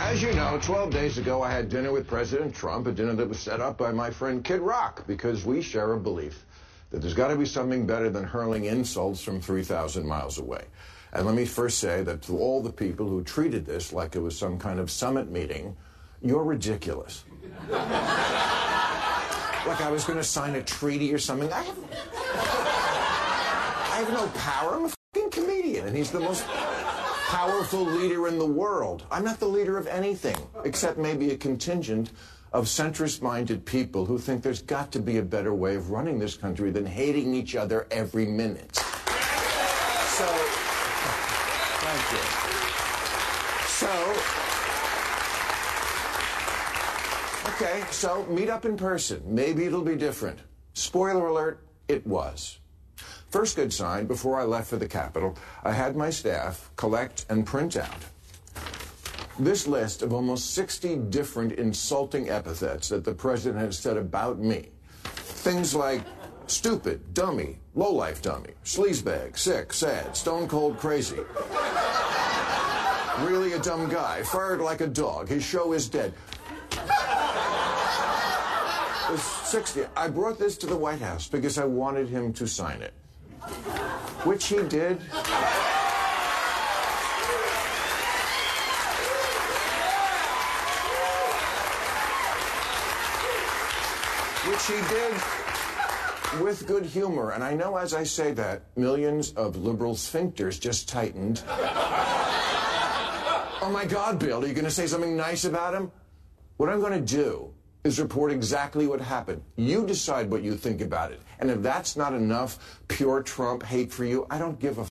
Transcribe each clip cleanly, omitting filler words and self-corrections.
As you know, 12 days ago, I had dinner with President Trump, a dinner that was set up by my friend Kid Rock, because we share a belief that there's got to be something better than hurling insults from 3,000 miles away. And let me first say that to all the people who treated this like it was some kind of summit meeting, you're ridiculous. Like I was going to sign a treaty or something. I have no power. I'm a fucking comedian, and he's the most powerful leader in the world. I'm not the leader of anything, except maybe a contingent of centrist-minded people who think there's got to be a better way of running this country than hating each other every minute. So, thank you. Okay, so meet up in person. Maybe it'll be different. Spoiler alert, it was. First good sign, before I left for the Capitol, I had my staff collect and print out this list of almost 60 different insulting epithets that the president has said about me. Things like stupid, dummy, lowlife dummy, sleazebag, sick, sad, stone cold crazy. Really a dumb guy, fired like a dog, his show is dead. It was 60. I brought this to the White House because I wanted him to sign it. Which he did. Which he did with good humor. And I know as I say that, millions of liberal sphincters just tightened. Oh my God, Bill, are you going to say something nice about him? What I'm going to do is report exactly what happened. You decide what you think about it. And if that's not enough pure Trump hate for you, I don't give a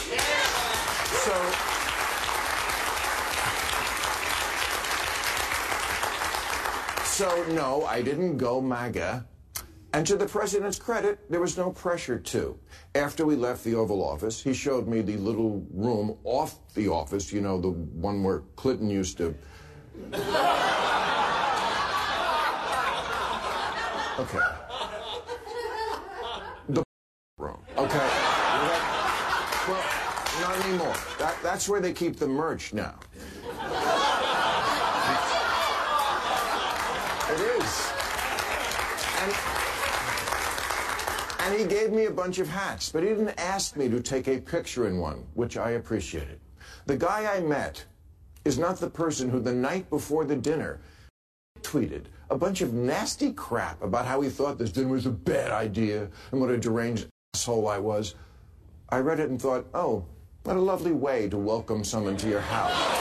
So no, I didn't go MAGA. And to the president's credit, there was no pressure to. After we left the Oval Office, he showed me the little room off the office, you know, the one where Clinton used to... Okay. The room. Okay. Well, not anymore. That's where they keep the merch now. It is. And he gave me a bunch of hats, but he didn't ask me to take a picture in one, which I appreciated. The guy I met is not the person who the night before the dinner tweeted a bunch of nasty crap about how he thought this dinner was a bad idea and what a deranged asshole I was. I read it and thought, oh, what a lovely way to welcome someone to your house.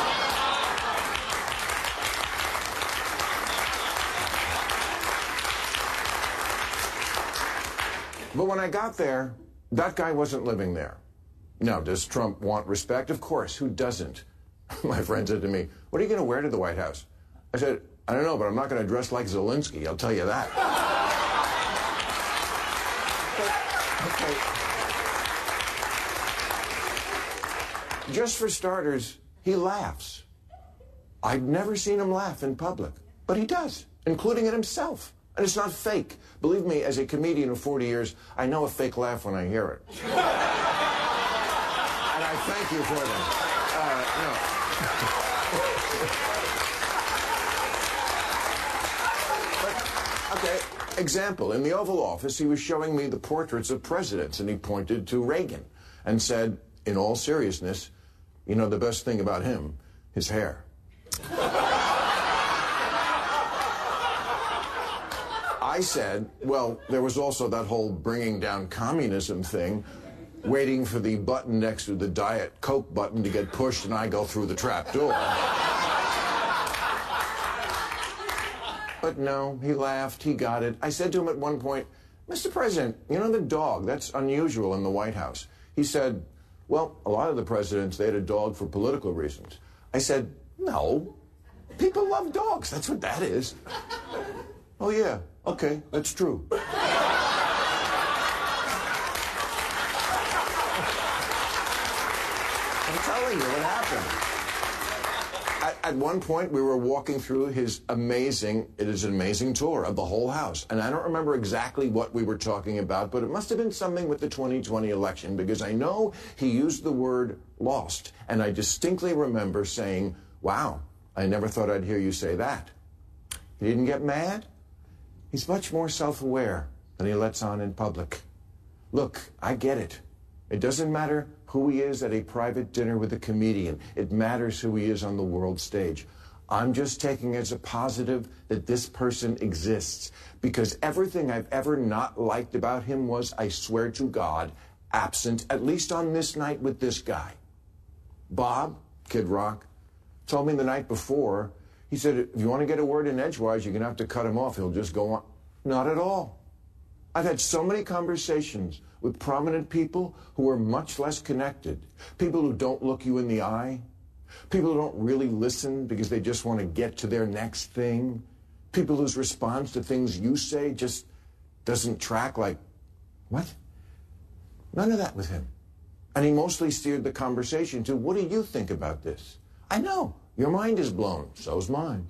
But when I got there, that guy wasn't living there. Now, does Trump want respect? Of course, who doesn't? My friend said to me, what are you going to wear to the White House? I said, I don't know, but I'm not going to dress like Zelensky, I'll tell you that. Okay. Just for starters, he laughs. I'd never seen him laugh in public, but he does, including at himself. And it's not fake. Believe me, as a comedian of 40 years, I know a fake laugh when I hear it. And I thank you for them. Okay, example. In the Oval Office, he was showing me the portraits of presidents, and he pointed to Reagan and said, in all seriousness, you know the best thing about him? His hair. I said, well, there was also that whole bringing down communism thing, waiting for the button next to the Diet Coke button to get pushed and I go through the trap door. But no, he laughed, he got it. I said to him at one point, Mr. President, you know the dog, that's unusual in the White House. He said, well, a lot of the presidents, they had a dog for political reasons. I said, no, people love dogs, that's what that is. Oh, yeah. Okay, that's true. I'm telling you what happened. At one point, we were walking through his amazing tour of the whole house. And I don't remember exactly what we were talking about, but it must have been something with the 2020 election, because I know he used the word lost. And I distinctly remember saying, wow, I never thought I'd hear you say that. He didn't get mad. He's much more self-aware than he lets on in public. Look, I get it. It doesn't matter who he is at a private dinner with a comedian. It matters who he is on the world stage. I'm just taking as a positive that this person exists, because everything I've ever not liked about him was, I swear to God, absent, at least on this night with this guy. Bob, Kid Rock, told me the night before, he said, if you want to get a word in edgewise, you're going to have to cut him off. He'll just go on. Not at all. I've had so many conversations with prominent people who are much less connected, people who don't look you in the eye, people who don't really listen because they just want to get to their next thing, people whose response to things you say just doesn't track, like, what? None of that with him. And he mostly steered the conversation to, what do you think about this? I know, your mind is blown, so's mine.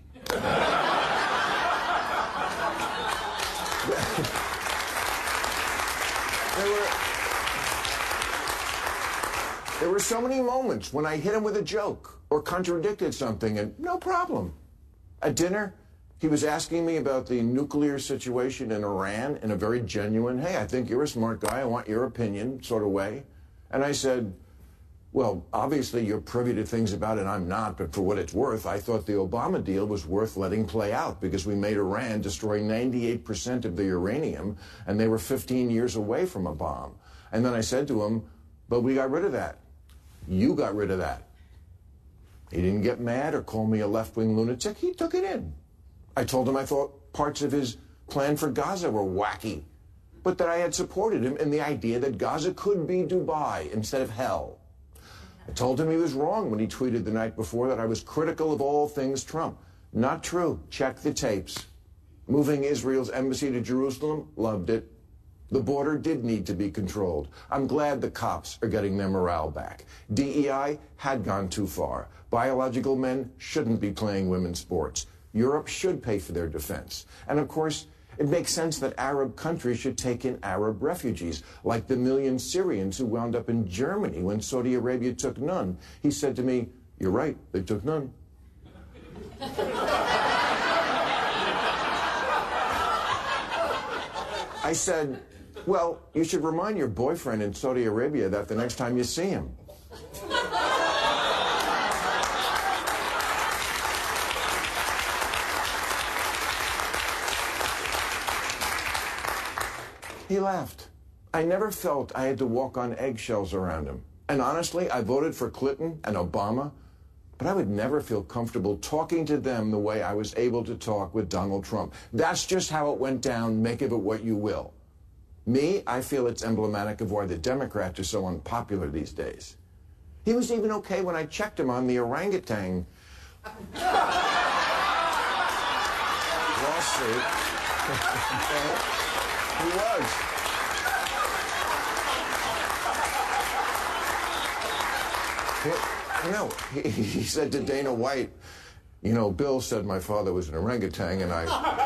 There were so many moments when I hit him with a joke or contradicted something, and no problem. At dinner, he was asking me about the nuclear situation in Iran in a very genuine, hey, I think you're a smart guy, I want your opinion sort of way. And I said, well, obviously you're privy to things about it, I'm not, but for what it's worth, I thought the Obama deal was worth letting play out because we made Iran destroy 98% of the uranium, and they were 15 years away from a bomb. And then I said to him, but we got rid of that. You got rid of that. He didn't get mad or call me a left-wing lunatic. He took it in. I told him I thought parts of his plan for Gaza were wacky, but that I had supported him in the idea that Gaza could be Dubai instead of hell. I told him he was wrong when he tweeted the night before that I was critical of all things Trump. Not true. Check the tapes. Moving Israel's embassy to Jerusalem, loved it. The border did need to be controlled. I'm glad the cops are getting their morale back. DEI had gone too far. Biological men shouldn't be playing women's sports. Europe should pay for their defense. And of course, it makes sense that Arab countries should take in Arab refugees, like the million Syrians who wound up in Germany when Saudi Arabia took none. He said to me, you're right, they took none. I said, well, you should remind your boyfriend in Saudi Arabia that the next time you see him. He laughed. I never felt I had to walk on eggshells around him. And honestly, I voted for Clinton and Obama, but I would never feel comfortable talking to them the way I was able to talk with Donald Trump. That's just how it went down. Make of it what you will. Me, I feel it's emblematic of why the Democrats are so unpopular these days. He was even okay when I checked him on the orangutan lawsuit. He was. He said to Dana White, you know, Bill said my father was an orangutan, and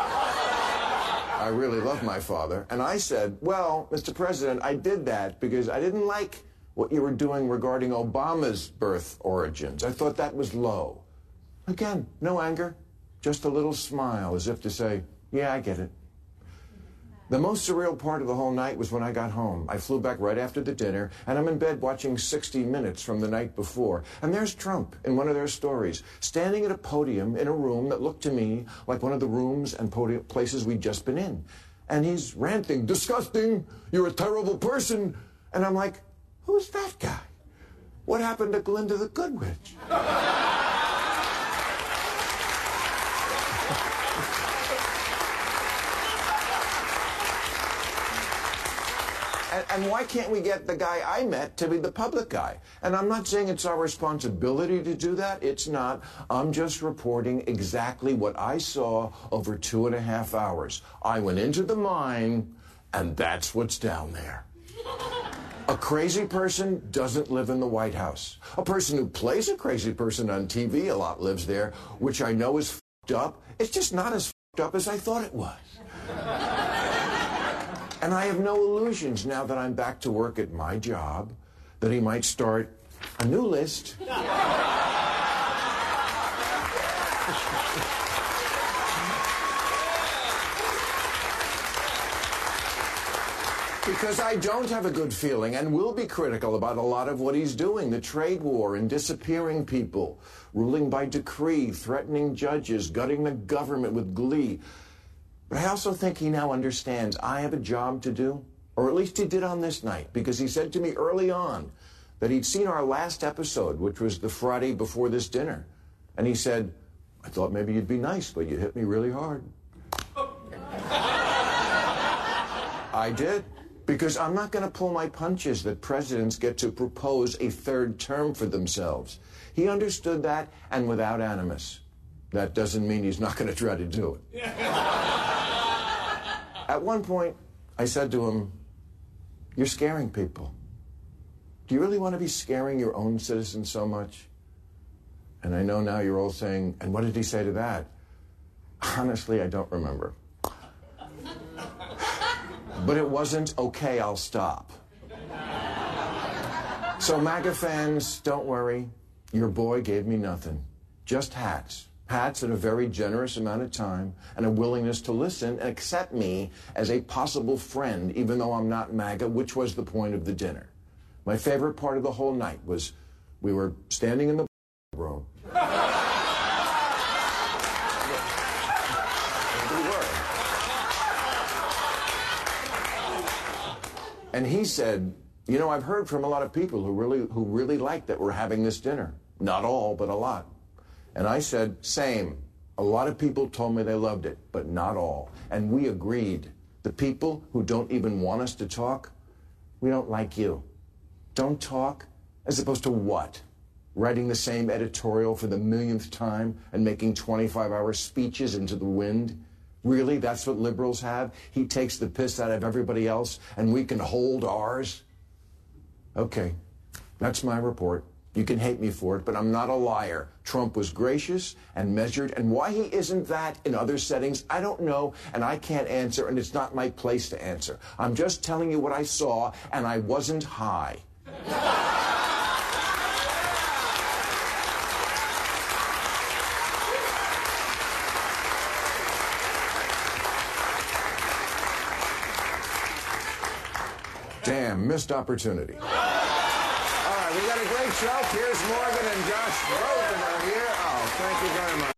I really love my father. And I said, well, Mr. President, I did that because I didn't like what you were doing regarding Obama's birth origins. I thought that was low. Again, no anger, just a little smile, as if to say, yeah, I get it. The most surreal part of the whole night was when I got home. I flew back right after the dinner, and I'm in bed watching 60 Minutes from the night before. And there's Trump in one of their stories, standing at a podium in a room that looked to me like one of the rooms and places we'd just been in. And he's ranting, disgusting, you're a terrible person. And I'm like, who's that guy? What happened to Glinda the Good Witch? And why can't we get the guy I met to be the public guy? And I'm not saying it's our responsibility to do that. It's not. I'm just reporting exactly what I saw over 2.5 hours. I went into the mine, and that's what's down there. A crazy person doesn't live in the White House. A person who plays a crazy person on TV a lot lives there, which I know is f***ed up. It's just not as f***ed up as I thought it was. And I have no illusions now that I'm back to work at my job that he might start a new list. Because I don't have a good feeling and will be critical about a lot of what he's doing. The trade war and disappearing people, ruling by decree, threatening judges, gutting the government with glee. But I also think he now understands I have a job to do, or at least he did on this night, because he said to me early on that he'd seen our last episode, which was the Friday before this dinner. And he said, I thought maybe you'd be nice, but you hit me really hard. I did. Because I'm not going to pull my punches that presidents get to propose a third term for themselves. He understood that, and without animus. That doesn't mean he's not going to try to do it. At one point, I said to him, you're scaring people. Do you really want to be scaring your own citizens so much? And I know now you're all saying, and what did he say to that? Honestly, I don't remember. But it wasn't, okay, I'll stop. So MAGA fans, don't worry. Your boy gave me nothing. Just hats. Hats and a very generous amount of time and a willingness to listen and accept me as a possible friend, even though I'm not MAGA, which was the point of the dinner. My favorite part of the whole night was we were standing in the room. And he said, you know, I've heard from a lot of people who really like that we're having this dinner. Not all, but a lot. And I said, same. A lot of people told me they loved it, but not all. And we agreed. The people who don't even want us to talk, we don't like you. Don't talk, as opposed to what? Writing the same editorial for the millionth time and making 25-hour speeches into the wind? Really, that's what liberals have? He takes the piss out of everybody else, and we can hold ours? Okay, that's my report. You can hate me for it, but I'm not a liar. Trump was gracious and measured, and why he isn't that in other settings, I don't know, and I can't answer, and it's not my place to answer. I'm just telling you what I saw, and I wasn't high. Damn, missed opportunity. All right, we got a great show. Piers Morgan and Josh Rosen are here. Oh, thank you very much.